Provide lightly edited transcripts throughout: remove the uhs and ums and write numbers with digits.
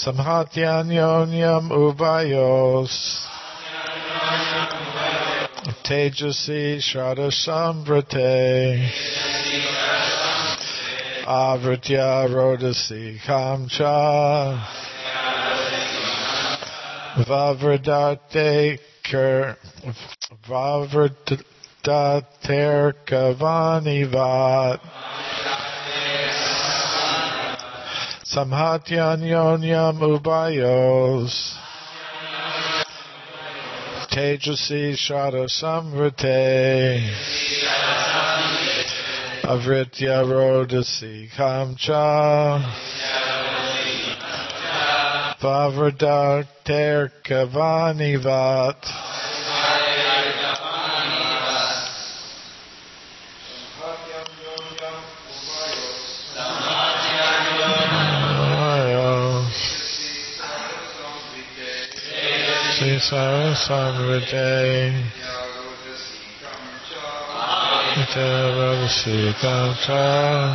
Samhatyanyonyam ubayos Tejasi Shada Samvrate Avritya Rodasi Kamcha Vavradate Vavradate Kavanivat Samhatyanyonyam ubayos Tejasi Shada Samvrate Avritya Rodasi Kamcha Vavradate Kavanivat Samvrate Rodasi Kamcha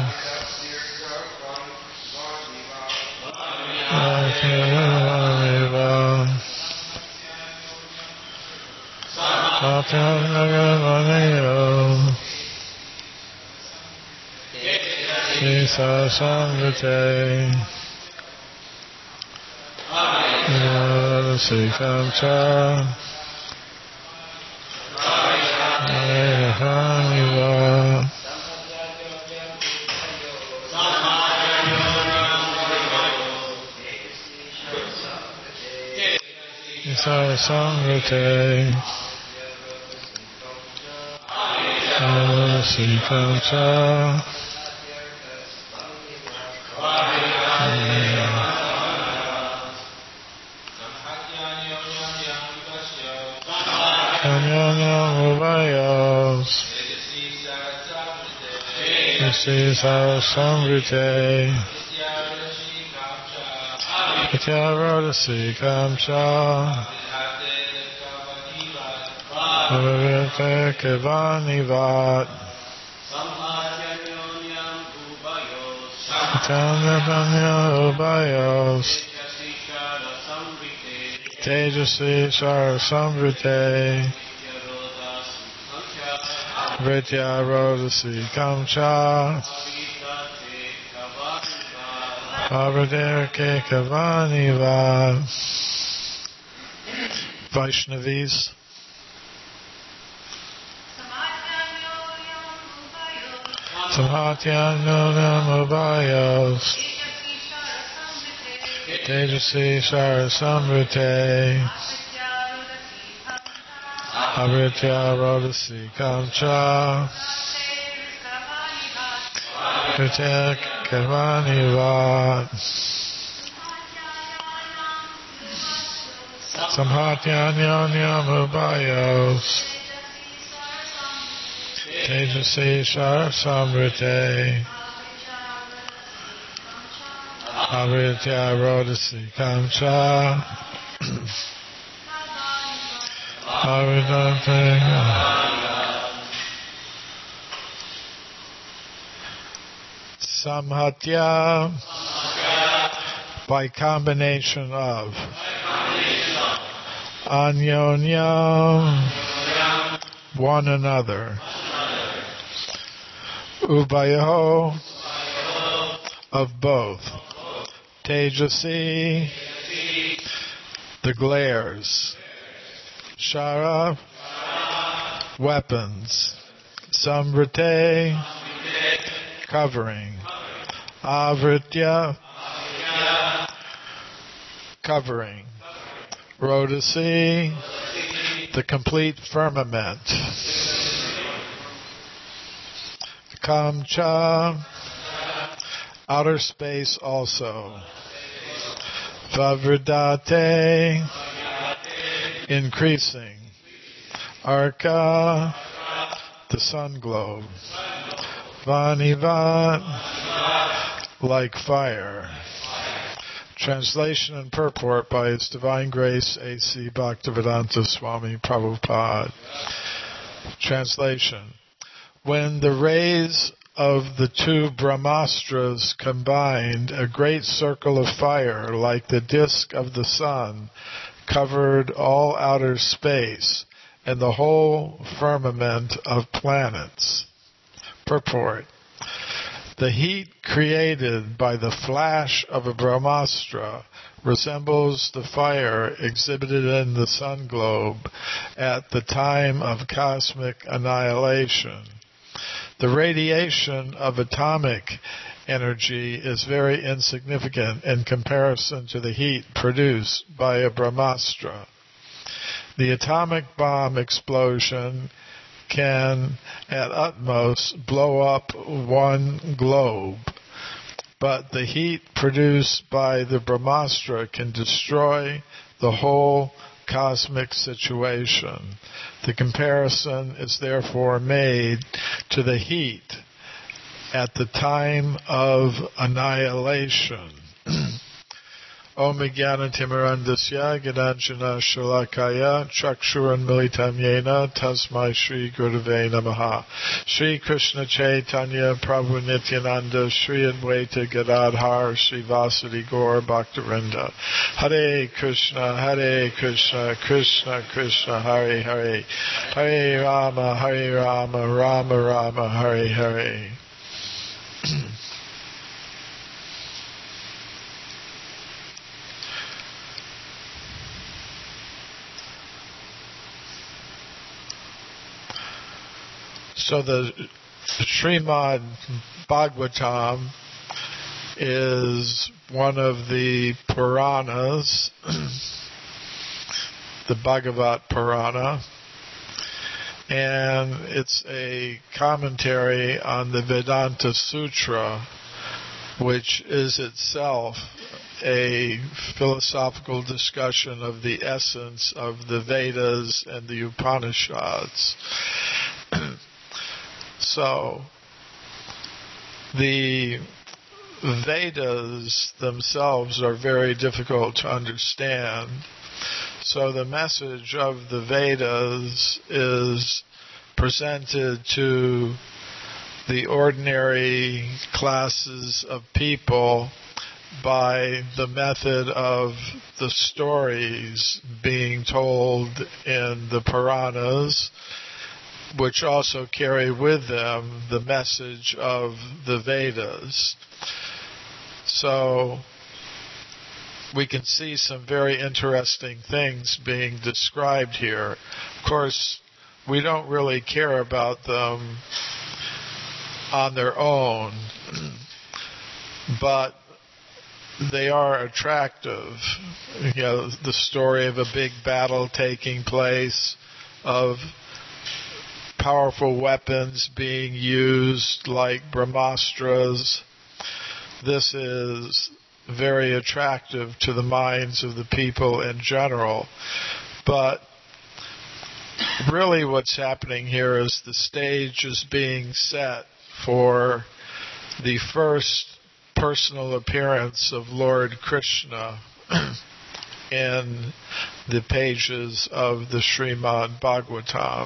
Tejasi Shara Samvrate Vritya Rodasi Kamcha Vavradate Kavanivat. Vaishnavis. Samhatyanyonyam ubayos Tejasi Shara Samvrate Avritya Rodasi Kamcha Vritya Kavanivat Samhatyanyonyam ubayos Tejasi Shara Samvrate Avritya Rodasi Kamcha Samhatya by combination of Anyonyam one another Ubayo of both Tejasi the glares Shara weapons Samvrate covering Avritya covering Rodasi the complete firmament Kamcha outer space also Vavradate increasing Arka the sun globe Vanivat like fire. Translation and purport by His Divine Grace A.C. Bhaktivedanta Swami Prabhupada. Translation. When the rays of the two Brahmastras combined, a great circle of fire, like the disk of the sun, covered all outer space and the whole firmament of planets. Purport. The heat created by the flash of a Brahmastra resembles the fire exhibited in the sun globe at the time of cosmic annihilation. The radiation of atomic energy is very insignificant in comparison to the heat produced by a Brahmastra. The atomic bomb explosion can, at utmost, blow up one globe, but the heat produced by the Brahmastra can destroy the whole cosmic situation. The comparison is therefore made to the heat at the time of annihilation. Om Jnana-timirandasya Gyananjana Shalakaya Chakshuran Militam Yena Tasmai Shri Gurave Namaha. Shri Krishna Chaitanya Prabhu Nityananda Shri Advaita Gadadhar Shri Vasudhi Gaur Bhaktivinoda. Hare Krishna Krishna Krishna Hare Hare, Hare Rama Rama Rama Hare Hare. So the Srimad Bhagavatam is one of the Puranas, the Bhagavat Purana, and it's a commentary on the Vedanta Sutra, which is itself a philosophical discussion of the essence of the Vedas and the Upanishads. So, the Vedas themselves are very difficult to understand. So the message of the Vedas is presented to the ordinary classes of people by the method of the stories being told in the Puranas, which also carry with them the message of the Vedas. So we can see some very interesting things being described here. Of course, we don't really care about them on their own, but they are attractive. You know, the story of a big battle taking place, of powerful weapons being used like Brahmastras. This is very attractive to the minds of the people in general. But really what's happening here is the stage is being set for the first personal appearance of Lord Krishna in the pages of the Srimad Bhagavatam.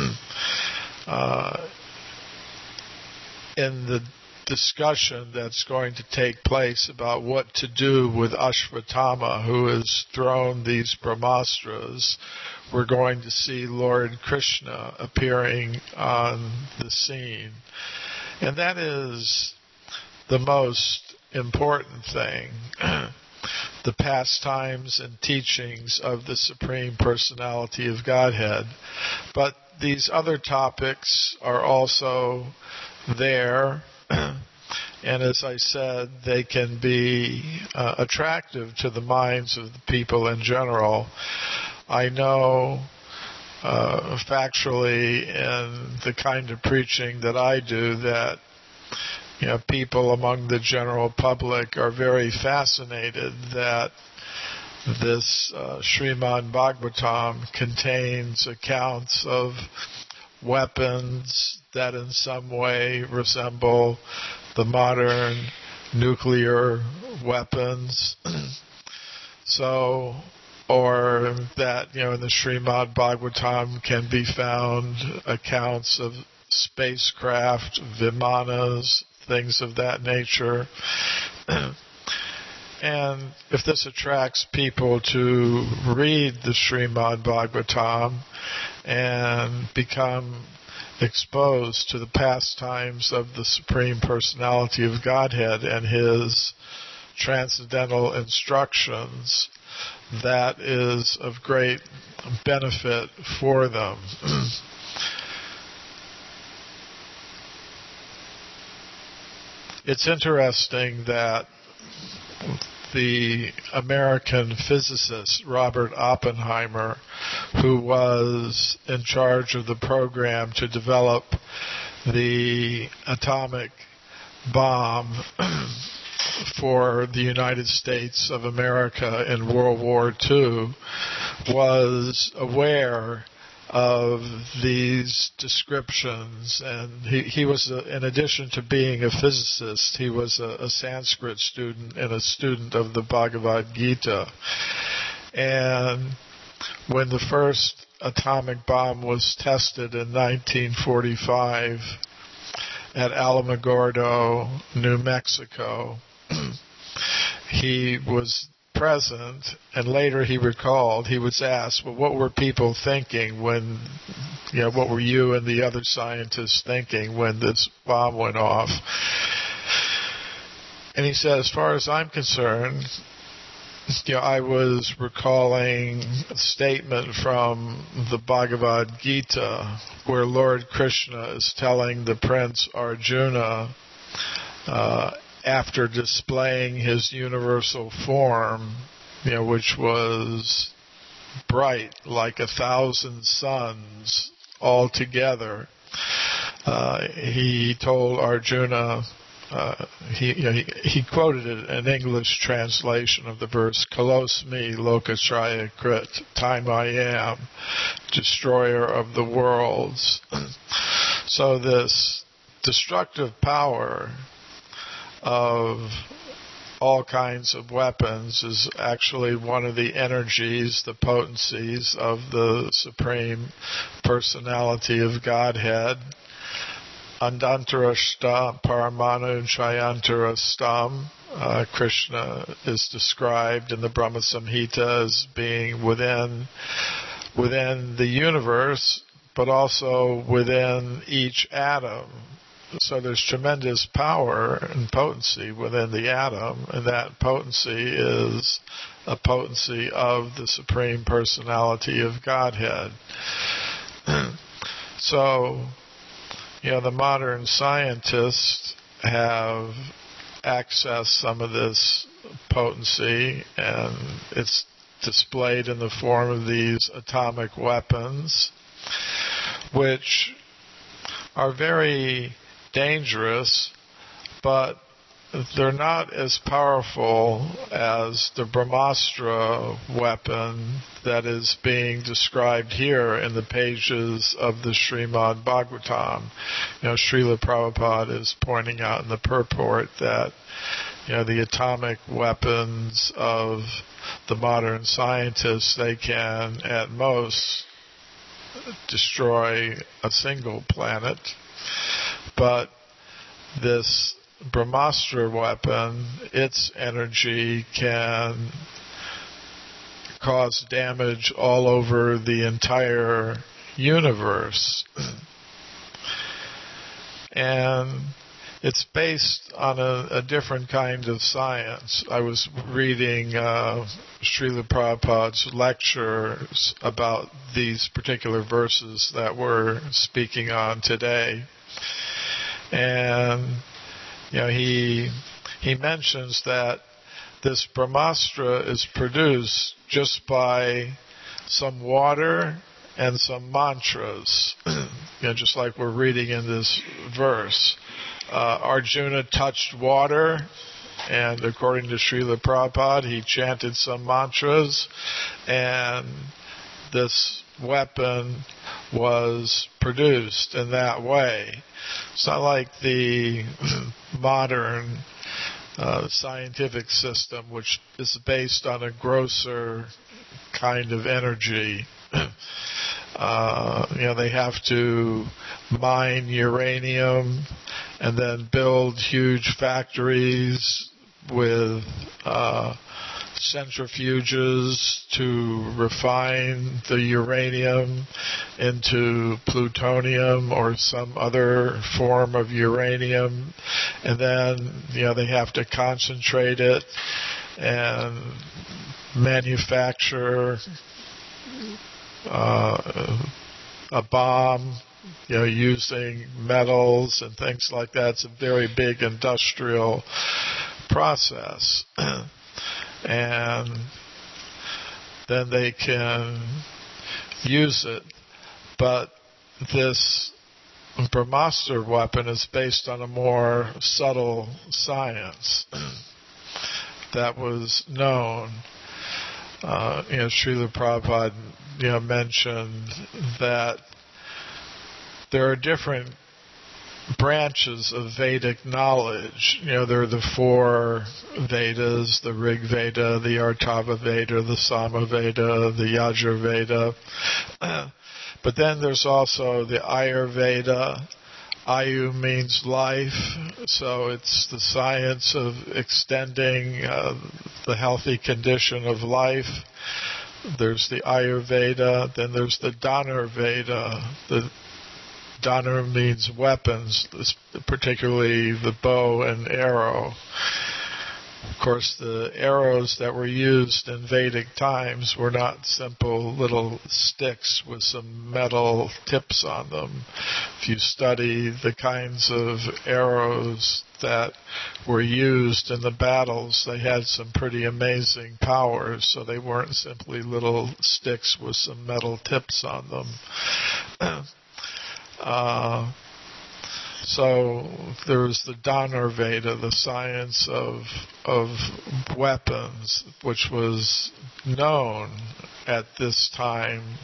In the discussion that's going to take place about what to do with Ashvatthama, who has thrown these Brahmastras, we're going to see Lord Krishna appearing on the scene. And that is the most important thing. The pastimes and teachings of the Supreme Personality of Godhead. But these other topics are also there, and as I said, they can be attractive to the minds of the people in general. I know factually in the kind of preaching that I do that people among the general public are very fascinated that this Srimad Bhagavatam contains accounts of weapons that in some way resemble the modern nuclear weapons. So, or that, in the Srimad Bhagavatam can be found accounts of spacecraft, vimanas, things of that nature. And if this attracts people to read the Srimad Bhagavatam and become exposed to the pastimes of the Supreme Personality of Godhead and His transcendental instructions, that is of great benefit for them. It's interesting that the American physicist Robert Oppenheimer, who was in charge of the program to develop the atomic bomb for the United States of America in World War II, was aware of these descriptions, and he was, in addition to being a physicist, he was a Sanskrit student and a student of the Bhagavad Gita. And when the first atomic bomb was tested in 1945 at Alamogordo, New Mexico, he was present, and later he recalled, he was asked, well, what were people thinking when, what were you and the other scientists thinking when this bomb went off? And he said, as far as I'm concerned, I was recalling a statement from the Bhagavad Gita where Lord Krishna is telling the Prince Arjuna, after displaying his universal form, which was bright like 1,000 suns all together, he told Arjuna, he quoted it, an English translation of the verse, Kalosmi Lokashraya Krit, time I am, destroyer of the worlds. So this destructive power of all kinds of weapons is actually one of the energies, the potencies of the Supreme Personality of Godhead. Andantarashta Paramanu Chayantarastam. Krishna is described in the Brahma Samhita as being within the universe, but also within each atom. So there's tremendous power and potency within the atom, and that potency is a potency of the Supreme Personality of Godhead. So, the modern scientists have accessed some of this potency, and it's displayed in the form of these atomic weapons, which are very dangerous, but they're not as powerful as the Brahmastra weapon that is being described here in the pages of the Srimad Bhagavatam. Srila Prabhupada is pointing out in the purport that the atomic weapons of the modern scientists, they can at most destroy a single planet. But this Brahmastra weapon, its energy can cause damage all over the entire universe. And it's based on a different kind of science. I was reading Srila Prabhupada's lectures about these particular verses that we're speaking on today. And he mentions that this Brahmastra is produced just by some water and some mantras. Just like we're reading in this verse. Arjuna touched water, and according to Srila Prabhupada, he chanted some mantras, and this weapon was produced in that way. It's not like the modern scientific system, which is based on a grosser kind of energy. They have to mine uranium and then build huge factories with centrifuges to refine the uranium into plutonium or some other form of uranium, and then they have to concentrate it and manufacture a bomb, using metals and things like that. It's a very big industrial process. And then they can use it. But this Brahmastra weapon is based on a more subtle science that was known. Srila Prabhupada mentioned that there are different branches of Vedic knowledge. There are the 4 Vedas, the Rig Veda, the Atharva Veda, the Sama Veda, the Yajur Veda. But then there's also the Ayurveda. Ayu means life, so it's the science of extending the healthy condition of life. There's the Ayurveda, then there's the Dhanurveda. The Dhanur means weapons, particularly the bow and arrow. Of course, the arrows that were used in Vedic times were not simple little sticks with some metal tips on them. If you study the kinds of arrows that were used in the battles, they had some pretty amazing powers, so they weren't simply little sticks with some metal tips on them. So there was the Dhanurveda, the science of weapons, which was known at this time.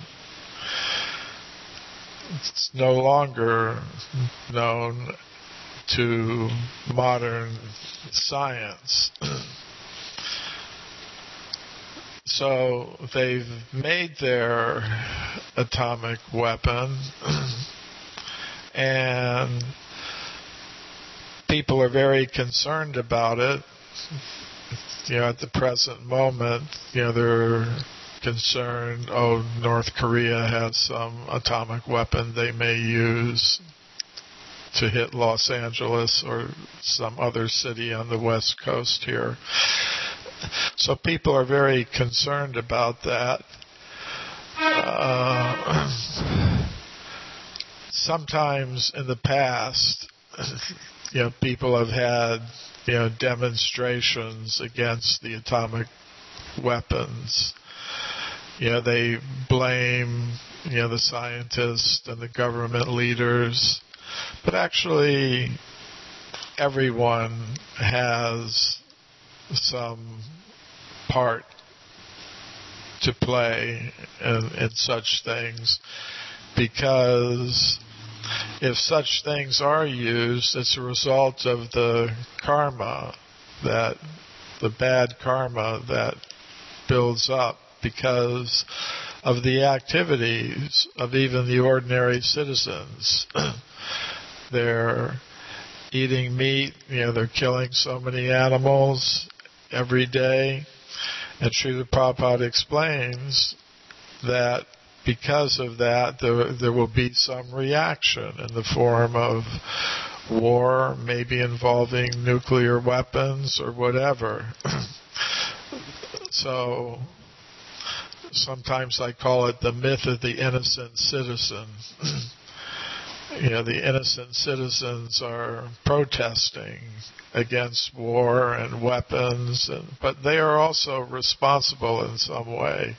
It's no longer known to modern science. So they've made their atomic weapon, and people are very concerned about it. At the present moment, they're concerned, North Korea has some atomic weapon they may use to hit Los Angeles or some other city on the West Coast here. So people are very concerned about that. Sometimes in the past, people have had, demonstrations against the atomic weapons. They blame, the scientists and the government leaders, but actually everyone has some part to play in such things, because if such things are used, it's a result of the karma, the bad karma that builds up because of the activities of even the ordinary citizens. They're eating meat, they're killing so many animals every day. And Srila Prabhupada explains that because of that, there will be some reaction in the form of war, maybe involving nuclear weapons or whatever. So sometimes I call it the myth of the innocent citizen. The innocent citizens are protesting against war and weapons, but they are also responsible in some way.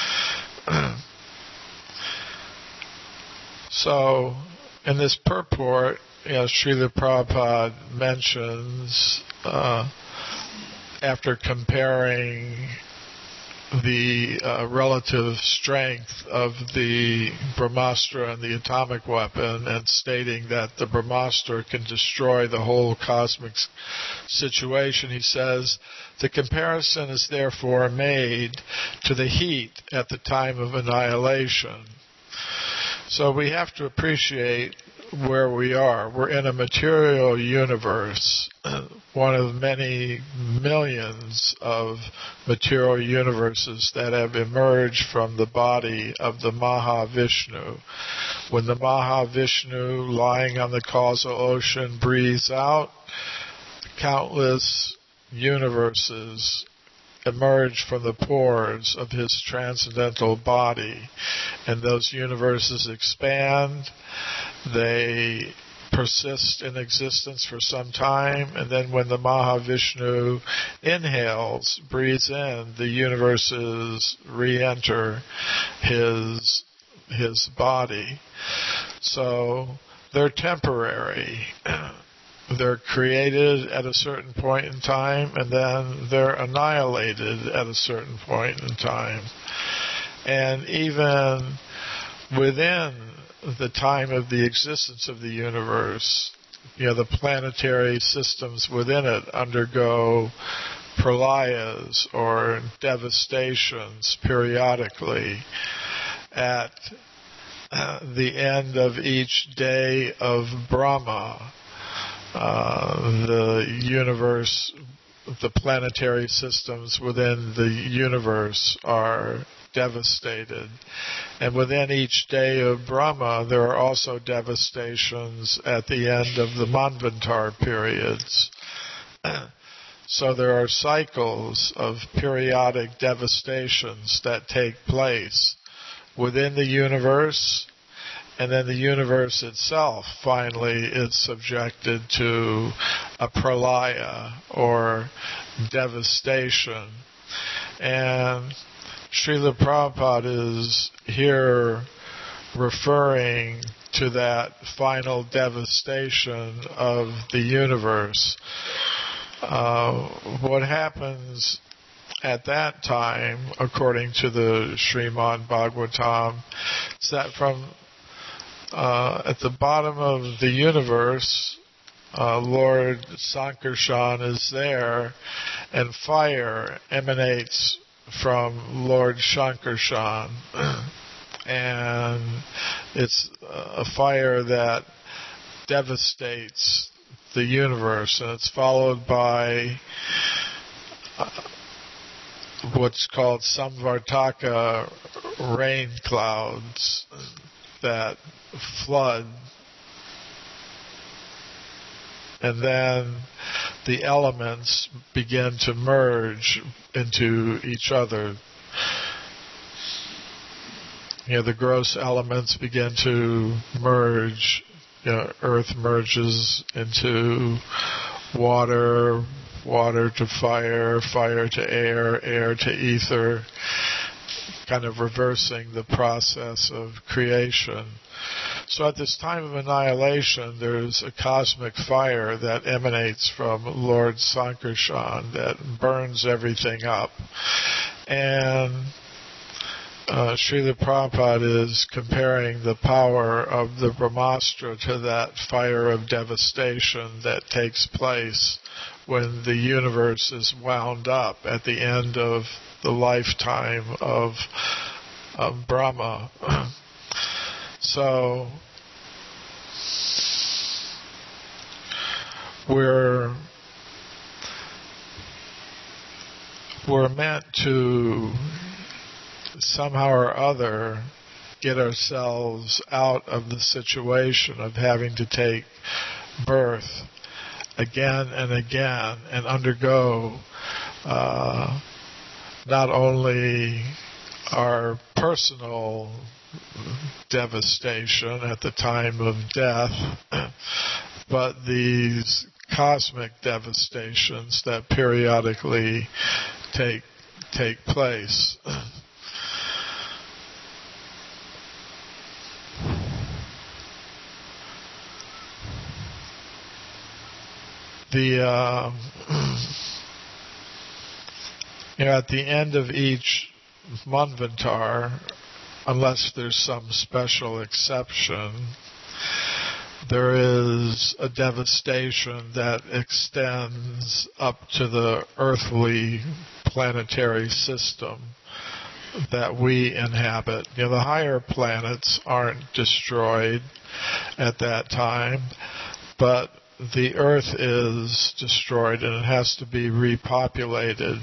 So, in this purport, Srila Prabhupada mentions, after comparing the relative strength of the Brahmastra and the atomic weapon, and stating that the Brahmastra can destroy the whole cosmic situation, he says, the comparison is therefore made to the heat at the time of annihilation. So we have to appreciate where we are. We're in a material universe, one of many millions of material universes that have emerged from the body of the Mahavishnu. When the Mahavishnu, lying on the causal ocean, breathes out, countless universes emerge from the pores of his transcendental body, and those universes expand. They persist in existence for some time, and then when the Mahavishnu inhales, breathes in, the universes re-enter his body. So they're temporary. They're created at a certain point in time, and then they're annihilated at a certain point in time. And even within the time of the existence of the universe, the planetary systems within it undergo pralayas or devastations periodically. At the end of each day of Brahma, the universe, the planetary systems within the universe are devastated. And within each day of Brahma, there are also devastations at the end of the Manvantar periods. So there are cycles of periodic devastations that take place within the universe, and then the universe itself finally is subjected to a pralaya, or devastation. And Srila Prabhupada is here referring to that final devastation of the universe. What happens at that time, according to the Srimad Bhagavatam, is that from at the bottom of the universe, Lord Sankarshan is there, and fire emanates from Lord Sankarshan. And it's a fire that devastates the universe, and it's followed by what's called Samvartaka rain clouds that flood, and then the elements begin to merge into each other. The gross elements begin to merge. Earth merges into water, water to fire, fire to air, air to ether, kind of reversing the process of creation. So at this time of annihilation, there's a cosmic fire that emanates from Lord Sankarshan that burns everything up. And Srila Prabhupada is comparing the power of the Brahmastra to that fire of devastation that takes place when the universe is wound up at the end of the lifetime of Brahma. So we're meant to somehow or other get ourselves out of the situation of having to take birth again and again and undergo not only our personal devastation at the time of death, but these cosmic devastations that periodically take place. At the end of each Manvantar, unless there's some special exception, there is a devastation that extends up to the earthly planetary system. that we inhabit. The higher planets aren't destroyed at that time, but the Earth is destroyed and it has to be repopulated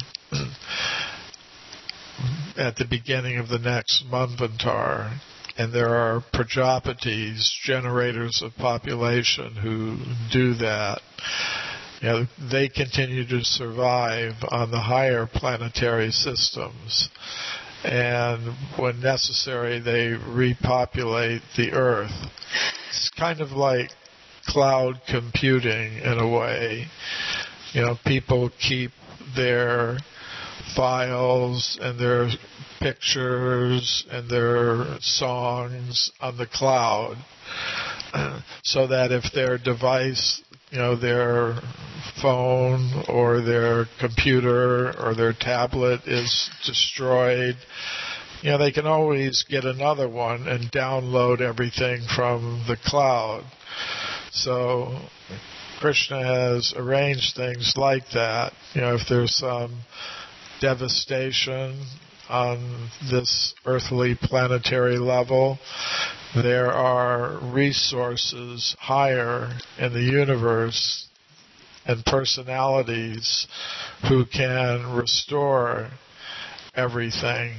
at the beginning of the next Manvantar. And there are Prajapatis, generators of population, who do that. They continue to survive on the higher planetary systems. And when necessary, they repopulate the Earth. It's kind of like cloud computing in a way. People keep their files and their pictures and their songs on the cloud, so that if their device, their phone or their computer or their tablet is destroyed, they can always get another one and download everything from the cloud. So Krishna has arranged things like that. If there's some devastation on this earthly planetary level, there are resources higher in the universe and personalities who can restore everything.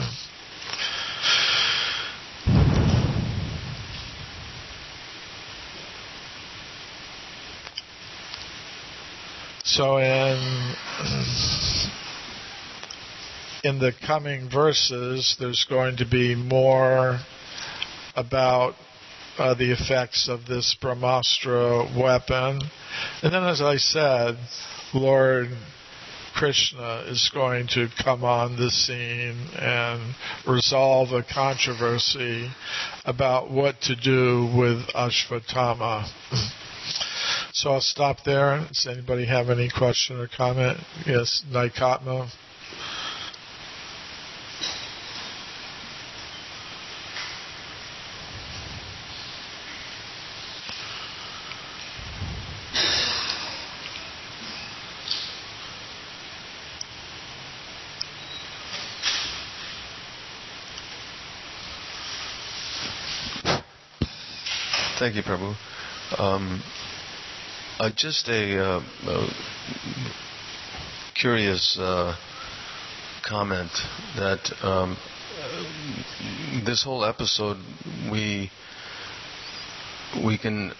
So in the coming verses, there's going to be more about the effects of this Brahmastra weapon. And then, as I said, Lord Krishna is going to come on the scene and resolve a controversy about what to do with Ashvatthama. So I'll stop there. Does anybody have any question or comment? Yes, Naikatma. Thank you, Prabhu. Just a curious comment that this whole episode we can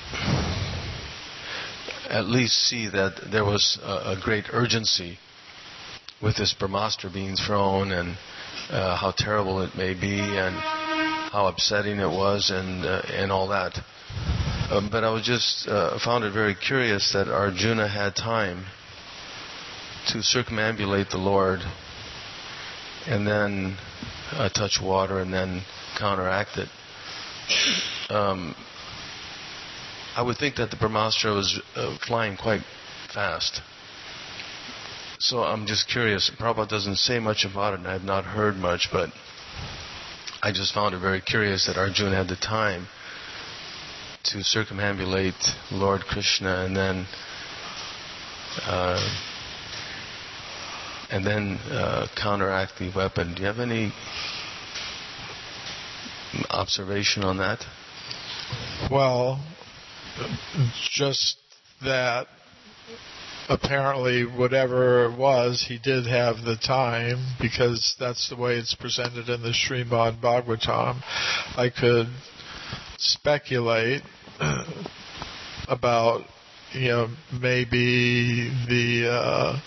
at least see that there was a great urgency with this Brahmastra being thrown, and how terrible it may be, and how upsetting it was, and all that. But I was just found it very curious that Arjuna had time to circumambulate the Lord, and then touch water, and then counteract it. I would think that the Brahmastra was flying quite fast. So I'm just curious. Prabhupada doesn't say much about it, and I have not heard much, but I just found it very curious that Arjuna had the time to circumambulate Lord Krishna and then counteract the weapon. Do you have any observation on that? Well, just that apparently whatever it was, he did have the time, because that's the way it's presented in the Srimad Bhagavatam. I could speculate about, maybe the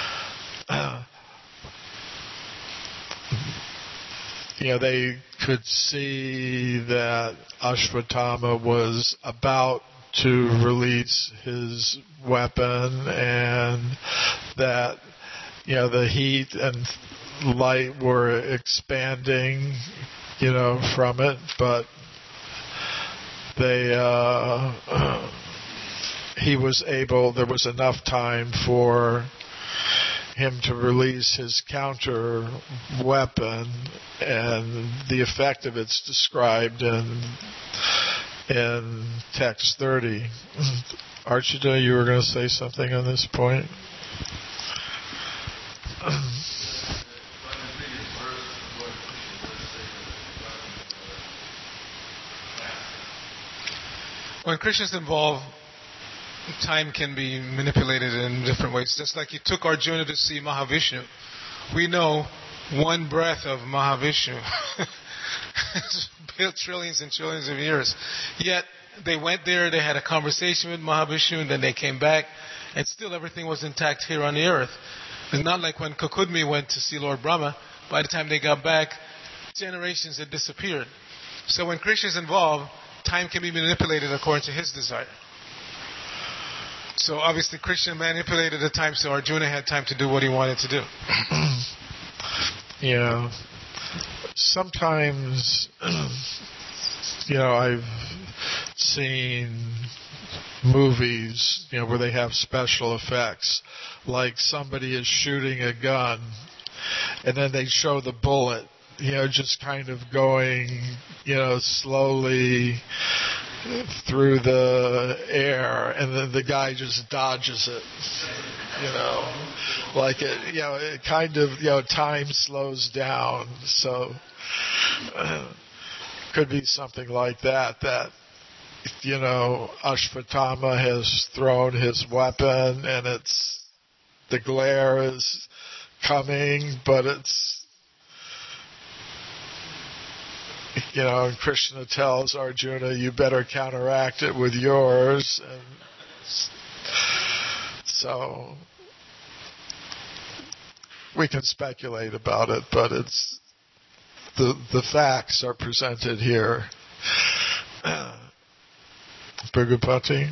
they could see that Ashvatthama was about to release his weapon, and that the heat and light were expanding from it, but there was enough time for him to release his counter weapon, and the effect of it's described in text 30. Archita, you were going to say something on this point? When Krishna's involved, time can be manipulated in different ways. Just like he took Arjuna to see Mahavishnu. We know one breath of Mahavishnu built trillions and trillions of years. Yet they went there, they had a conversation with Mahavishnu, and then they came back, and still everything was intact here on the earth. It's not like when Kukudmi went to see Lord Brahma. By the time they got back, generations had disappeared. So when Krishna's involved, time can be manipulated according to his desire. So obviously Krishna manipulated the time so Arjuna had time to do what he wanted to do. Yeah. Sometimes, I've seen movies, where they have special effects, like somebody is shooting a gun, and then they show the bullet, just kind of going, slowly through the air, and then the guy just dodges it, like it kind of, time slows down, so could be something like that, Ashvatthama has thrown his weapon, and the glare is coming, but it's, and Krishna tells Arjuna, you better counteract it with yours, and so we can speculate about it, but it's the facts are presented here. Bhagavati?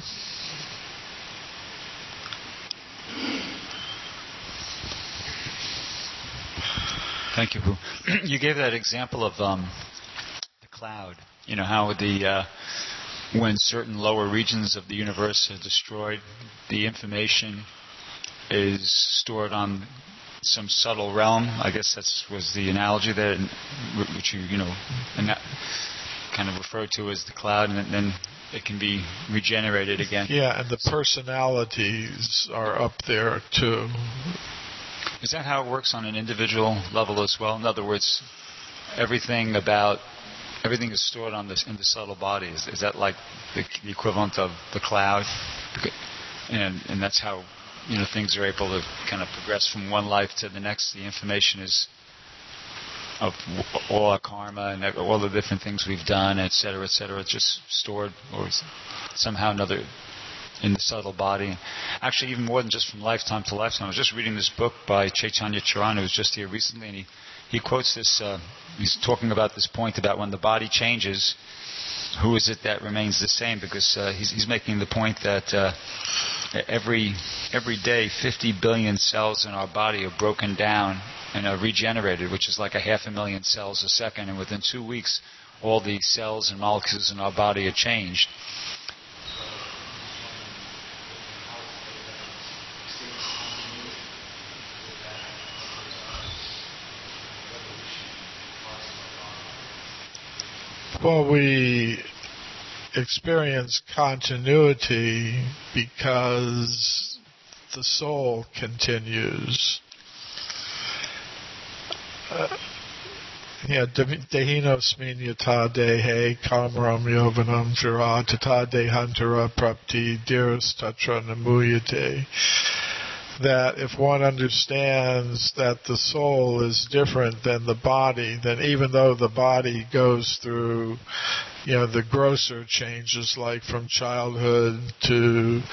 Thank you. You gave that example of the cloud. How when certain lower regions of the universe are destroyed, the information is stored on some subtle realm. I guess that was the analogy there, which and that kind of referred to as the cloud, and then it can be regenerated again. Yeah, and the personalities are up there too. Is that how it works on an individual level as well? In other words, everything is stored in the subtle body. Is that like the equivalent of the cloud? And that's how things are able to kind of progress from one life to the next. The information is of all our karma and all the different things we've done, et cetera, just stored or somehow another in the subtle body. Actually, even more than just from lifetime to lifetime. I was just reading this book by Chaitanya Charan, who was just here recently, and he quotes this, he's talking about this point about when the body changes, who is it that remains the same? Because he's making the point that every day 50 billion cells in our body are broken down and are regenerated, which is like 500,000 cells a second, and within 2 weeks all the cells and molecules in our body are changed. Well, we experience continuity because the soul continues. Dehinosmin yata dehe kamram yovanam jara tata dehantara prapti dirus tatra namuyate. That if one understands that the soul is different than the body, then even though the body goes through, the grosser changes, like from childhood to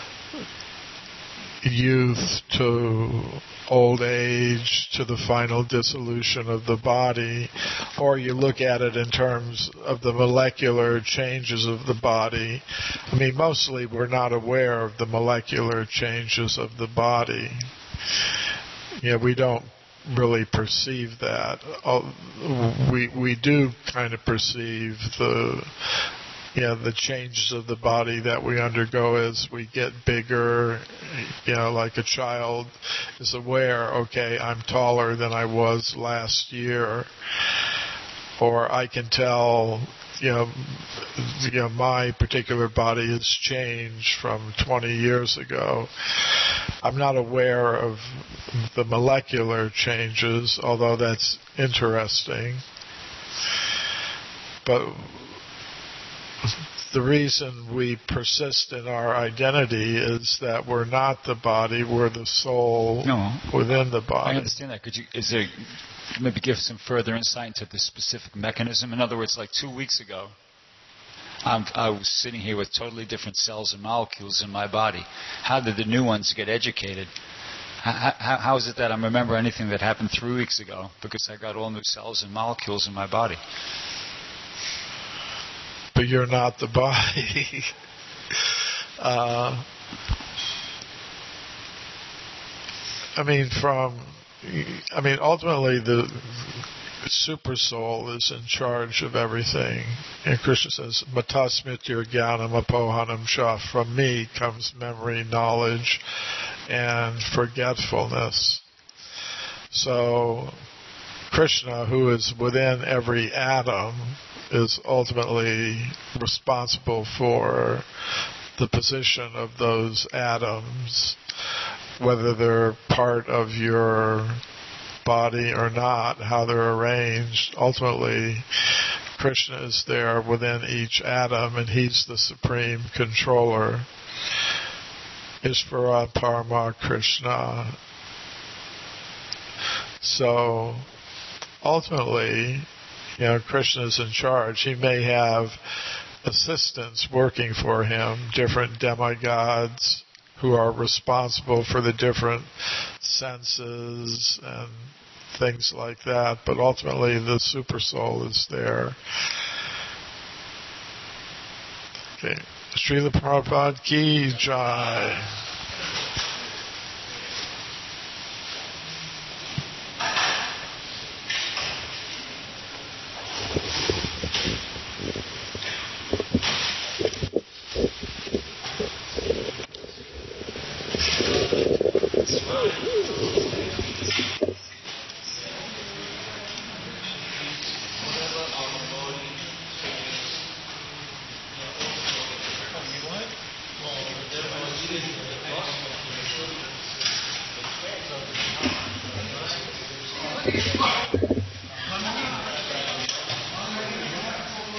youth to old age to the final dissolution of the body, or you look at it in terms of the molecular changes of the body. I mean, mostly we're not aware of the molecular changes of the body. We don't really perceive that. We do kind of perceive the changes of the body that we undergo as we get bigger. Like a child is aware, okay, I'm taller than I was last year, or I can tell, my particular body has changed from 20 years ago. I'm not aware of the molecular changes, although that's interesting. But the reason we persist in our identity is that we're not the body, we're the soul within the body. I understand that. Maybe give some further insight into the specific mechanism? In other words, like 2 weeks ago, I was sitting here with totally different cells and molecules in my body. How did the new ones get educated? How is it that I remember anything that happened 3 weeks ago? Because I got all new cells and molecules in my body. But you're not the body. Ultimately, the super soul is in charge of everything. And Krishna says, Matasmitir Jnanam Apohanam Sha. From me comes memory, knowledge, and forgetfulness. So, Krishna, who is within every atom, is ultimately responsible for the position of those atoms, whether they're part of your body or not, how they're arranged. Ultimately, Krishna is there within each atom, and he's the supreme controller. Ishvara Parama Krishna. So, ultimately, Krishna is in charge. He may have assistants working for him, different demigods who are responsible for the different senses and things like that, but ultimately the super soul is there. Okay. Srila Prabhupada Ki Jai. Thank you.